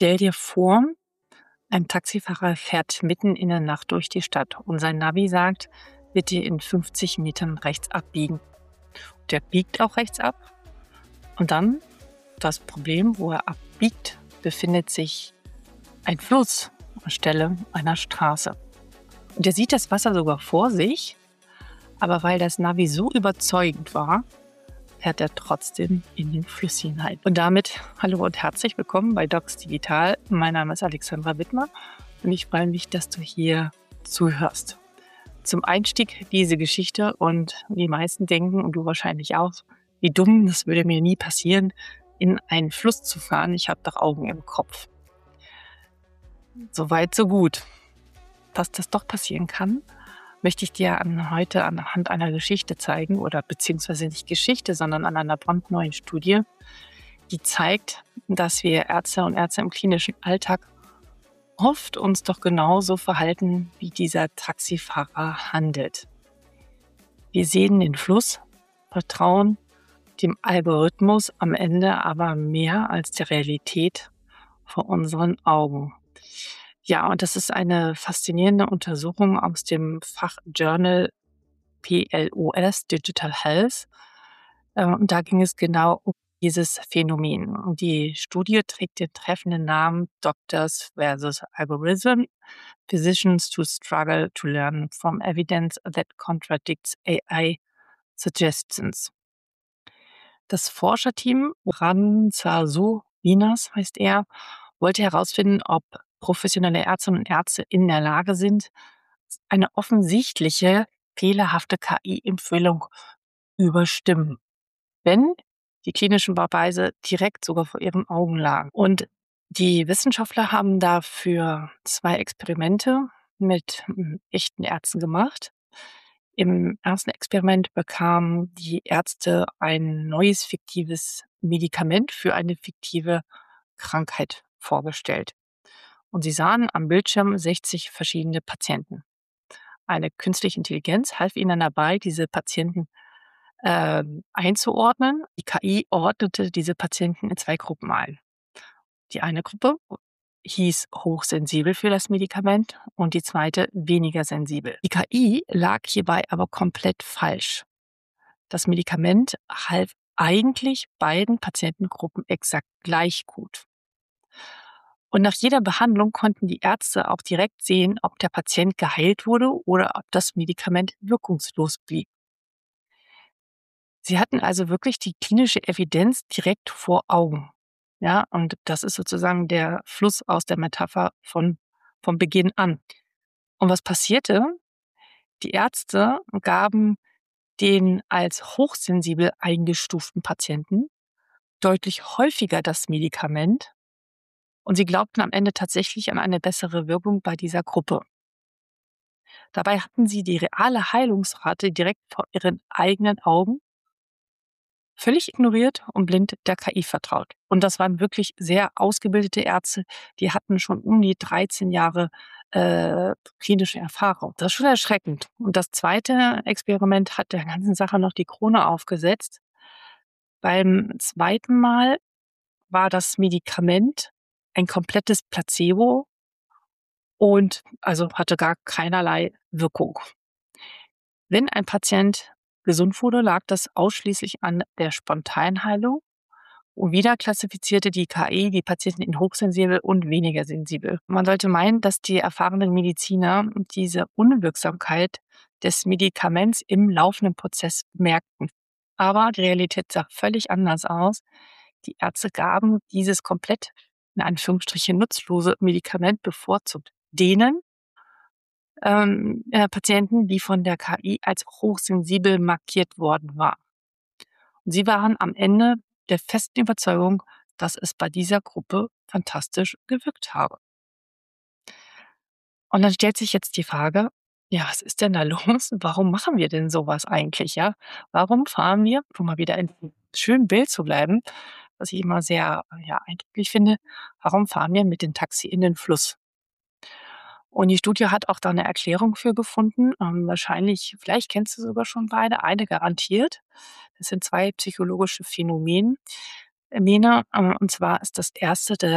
Stell dir vor, ein Taxifahrer fährt mitten in der Nacht durch die Stadt und sein Navi sagt, bitte in 50 Metern rechts abbiegen. Der biegt auch rechts ab und dann das Problem, wo er abbiegt, befindet sich ein Fluss anstelle einer Straße. Und er sieht das Wasser sogar vor sich, aber weil das Navi so überzeugend war, fährt er trotzdem in den Fluss hinein. Und damit hallo und herzlich willkommen bei Docs Digital. Mein Name ist Alexandra Wittmer und ich freue mich, dass du hier zuhörst. Zum Einstieg diese Geschichte, und die meisten denken, und du wahrscheinlich auch, wie dumm, das würde mir nie passieren, in einen Fluss zu fahren. Ich habe doch Augen im Kopf. Soweit, so gut. Dass das doch passieren kann, möchte ich dir heute anhand einer Geschichte zeigen, oder beziehungsweise nicht Geschichte, sondern an einer brandneuen Studie, die zeigt, dass wir Ärzte und Ärzte im klinischen Alltag oft uns doch genauso verhalten, wie dieser Taxifahrer handelt. Wir sehen den Fluss, vertrauen dem Algorithmus am Ende aber mehr als der Realität vor unseren Augen. Ja, und das ist eine faszinierende Untersuchung aus dem Fachjournal PLOS, Digital Health. Und da ging es genau um dieses Phänomen. Und die Studie trägt den treffenden Namen Doctors versus Algorithm, Physicians who struggle to learn from evidence that contradicts AI suggestions. Das Forscherteam Ranzasu Winas heißt er, wollte herausfinden, ob professionelle Ärztinnen und Ärzte in der Lage sind, eine offensichtliche, fehlerhafte KI-Empfehlung überstimmen, wenn die klinischen Beweise direkt sogar vor ihren Augen lagen. Und die Wissenschaftler haben dafür 2 Experimente mit echten Ärzten gemacht. Im ersten Experiment bekamen die Ärzte ein neues fiktives Medikament für eine fiktive Krankheit vorgestellt. Und sie sahen am Bildschirm 60 verschiedene Patienten. Eine künstliche Intelligenz half ihnen dabei, diese Patienten einzuordnen. Die KI ordnete diese Patienten in 2 Gruppen ein. Die eine Gruppe hieß hochsensibel für das Medikament und die zweite weniger sensibel. Die KI lag hierbei aber komplett falsch. Das Medikament half eigentlich beiden Patientengruppen exakt gleich gut. Und nach jeder Behandlung konnten die Ärzte auch direkt sehen, ob der Patient geheilt wurde oder ob das Medikament wirkungslos blieb. Sie hatten also wirklich die klinische Evidenz direkt vor Augen. Ja, und das ist sozusagen der Fluss aus der Metapher vom Beginn an. Und was passierte? Die Ärzte gaben den als hochsensibel eingestuften Patienten deutlich häufiger das Medikament und sie glaubten am Ende tatsächlich an eine bessere Wirkung bei dieser Gruppe. Dabei hatten sie die reale Heilungsrate direkt vor ihren eigenen Augen völlig ignoriert und blind der KI vertraut. Und das waren wirklich sehr ausgebildete Ärzte, die hatten schon um die 13 Jahre klinische Erfahrung. Das ist schon erschreckend. Und das zweite Experiment hat der ganzen Sache noch die Krone aufgesetzt. Beim zweiten Mal war das Medikament ein komplettes Placebo und also hatte gar keinerlei Wirkung. Wenn ein Patient gesund wurde, lag das ausschließlich an der Spontanheilung. Und wieder klassifizierte die KI die Patienten in hochsensibel und weniger sensibel. Man sollte meinen, dass die erfahrenen Mediziner diese Unwirksamkeit des Medikaments im laufenden Prozess merkten. Aber die Realität sah völlig anders aus. Die Ärzte gaben dieses komplett, in Anführungsstrichen, nutzlose Medikament bevorzugt denen Patienten, die von der KI als hochsensibel markiert worden waren. Und sie waren am Ende der festen Überzeugung, dass es bei dieser Gruppe fantastisch gewirkt habe. Und dann stellt sich jetzt die Frage, ja, was ist denn da los? Warum machen wir denn sowas eigentlich, ja? Warum fahren wir, um mal wieder in einem schönen Bild zu bleiben, was ich immer sehr, eindrücklich finde, warum fahren wir mit dem Taxi in den Fluss? Und die Studie hat auch da eine Erklärung für gefunden. Vielleicht kennst du sogar schon beide, eine garantiert. Das sind 2 psychologische Phänomene. Und zwar ist das erste der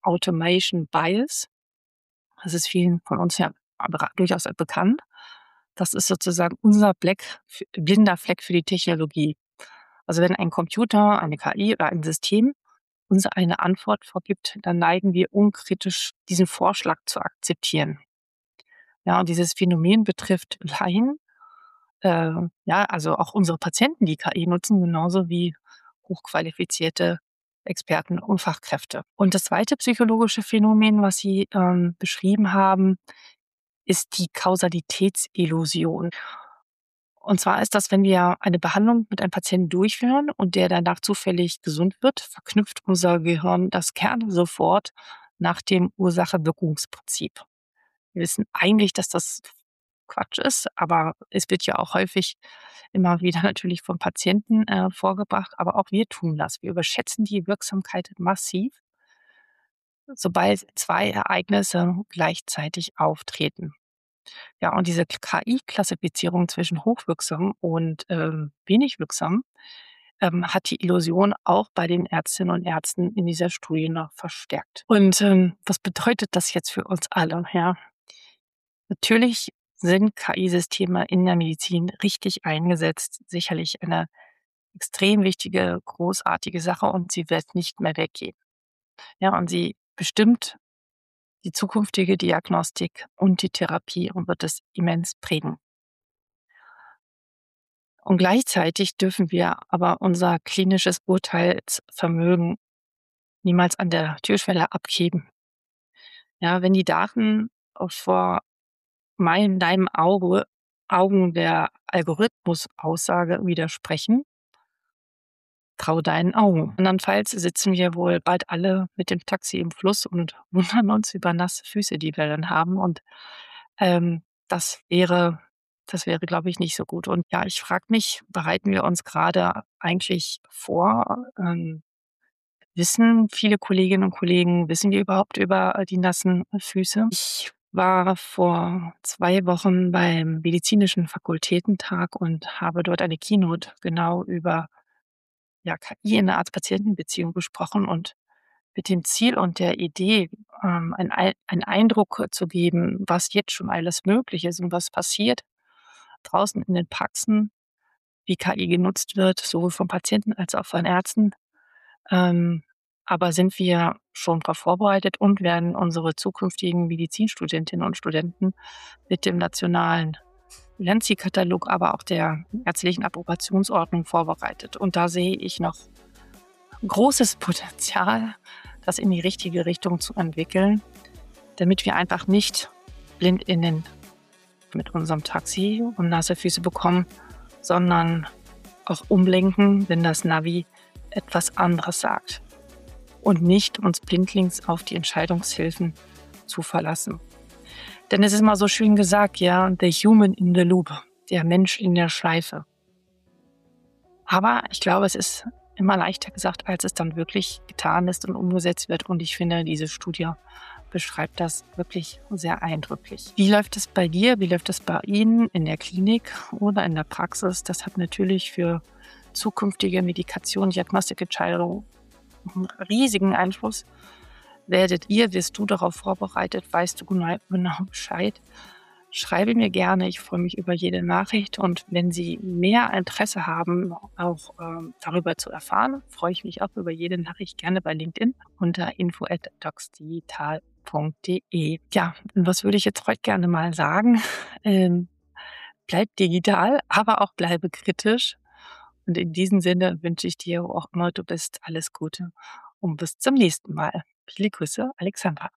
Automation Bias. Das ist vielen von uns ja aber durchaus bekannt. Das ist sozusagen unser blinder Fleck für die Technologie. Also wenn ein Computer, eine KI oder ein System uns eine Antwort vorgibt, dann neigen wir unkritisch, diesen Vorschlag zu akzeptieren. Ja, und dieses Phänomen betrifft Laien, ja, also auch unsere Patienten, die KI nutzen, genauso wie hochqualifizierte Experten und Fachkräfte. Und das zweite psychologische Phänomen, was Sie beschrieben haben, ist die Kausalitätsillusion. Und zwar ist das, wenn wir eine Behandlung mit einem Patienten durchführen und der danach zufällig gesund wird, verknüpft unser Gehirn das gerne sofort nach dem Ursache-Wirkungsprinzip. Wir wissen eigentlich, dass das Quatsch ist, aber es wird ja auch häufig immer wieder natürlich vom Patienten vorgebracht, aber auch wir tun das. Wir überschätzen die Wirksamkeit massiv, sobald zwei Ereignisse gleichzeitig auftreten. Ja, und diese KI-Klassifizierung zwischen hochwirksam und wenig wirksam hat die Illusion auch bei den Ärztinnen und Ärzten in dieser Studie noch verstärkt. Und was bedeutet das jetzt für uns alle? Ja, natürlich sind KI-Systeme in der Medizin richtig eingesetzt sicherlich eine extrem wichtige, großartige Sache und sie wird nicht mehr weggehen. Ja, und sie bestimmt die zukünftige Diagnostik und die Therapie und wird es immens prägen. Und gleichzeitig dürfen wir aber unser klinisches Urteilsvermögen niemals an der Türschwelle abgeben. Ja, wenn die Daten vor deinem Augen der Algorithmusaussage widersprechen, traue deinen Augen. Andernfalls sitzen wir wohl bald alle mit dem Taxi im Fluss und wundern uns über nasse Füße, die wir dann haben. Und ähm, das wäre, das wäre, glaube ich, nicht so gut. Und ja, ich frage mich, bereiten wir uns gerade eigentlich vor? Wissen viele Kolleginnen und Kollegen, wissen wir überhaupt über die nassen Füße? Ich war vor 2 Wochen beim medizinischen Fakultätentag und habe dort eine Keynote genau über ja, KI in der Arzt-Patienten-Beziehung besprochen und mit dem Ziel und der Idee, einen Eindruck zu geben, was jetzt schon alles möglich ist und was passiert draußen in den Praxen, wie KI genutzt wird, sowohl von Patienten als auch von Ärzten. Ähm, aber sind wir schon darauf vorbereitet und werden unsere zukünftigen Medizinstudentinnen und Studenten mit dem nationalen Lanzi-Katalog, aber auch der ärztlichen Approbationsordnung vorbereitet. Und da sehe ich noch großes Potenzial, das in die richtige Richtung zu entwickeln, damit wir einfach nicht blind mit unserem Taxi und nasse Füße bekommen, sondern auch umlenken, wenn das Navi etwas anderes sagt. Und nicht uns blindlings auf die Entscheidungshilfen zu verlassen. Denn es ist immer so schön gesagt, ja, the human in the loop, der Mensch in der Schleife. Aber ich glaube, es ist immer leichter gesagt, als es dann wirklich getan ist und umgesetzt wird. Und ich finde, diese Studie beschreibt das wirklich sehr eindrücklich. Wie läuft es bei dir? Wie läuft es bei Ihnen in der Klinik oder in der Praxis? Das hat natürlich für zukünftige Medikation, Diagnostikentscheidungen einen riesigen Einfluss. Wirst du darauf vorbereitet? Weißt du genau Bescheid? Schreibe mir gerne, ich freue mich über jede Nachricht und wenn Sie mehr Interesse haben, auch darüber zu erfahren, freue ich mich auch über jede Nachricht gerne bei LinkedIn unter info@docsdigital.de. Ja, und was würde ich jetzt heute gerne mal sagen? Bleib digital, aber auch bleibe kritisch. Und in diesem Sinne wünsche ich dir, wo auch immer du bist, alles Gute und bis zum nächsten Mal. Viele Grüße, Alexandra.